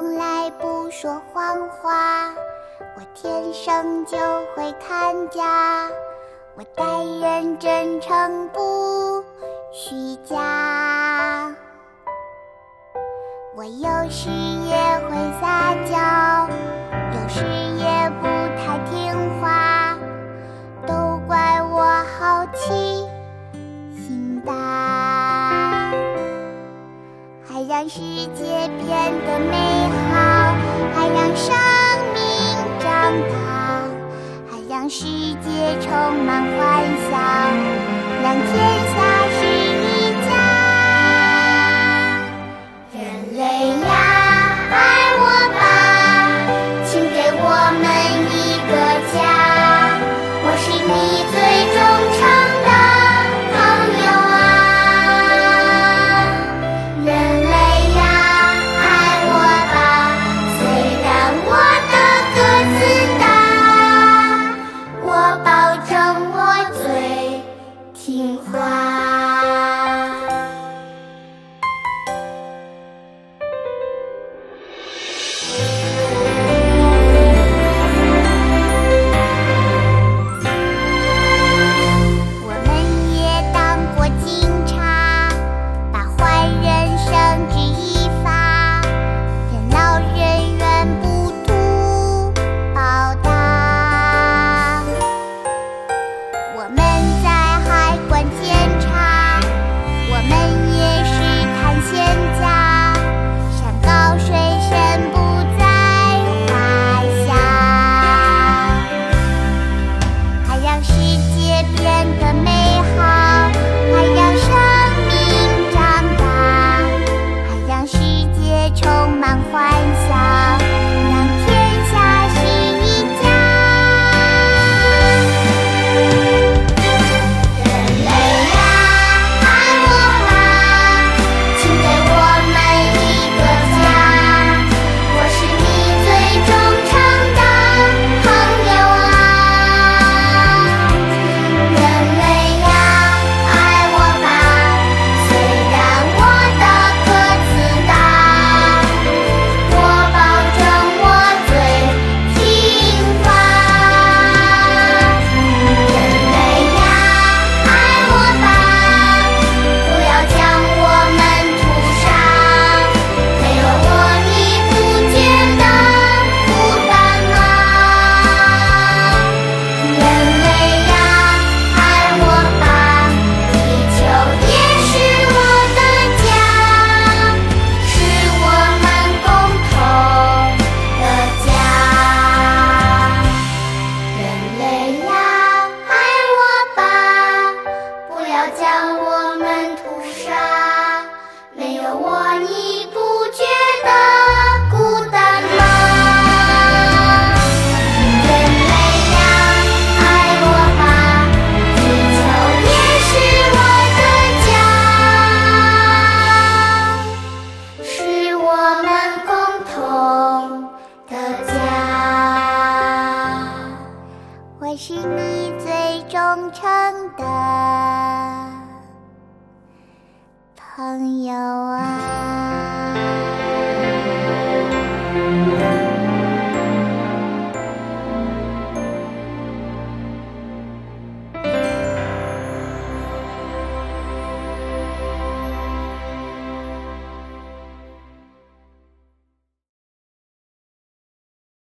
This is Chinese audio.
从来不说谎话，我天生就会看家，我待人真诚不虚假。我有时也会撒娇，有时也不太听话，都怪我好奇心大，还让世界变得美好，还让生命长大，还让世界充满欢笑，让天下是一家。人类呀，爱我吧，请给我们一个家，我是你最忠诚的朋友啊。人类呀，爱我吧，虽然我的个子大，我保证我最听话。我是你最忠诚的朋友啊。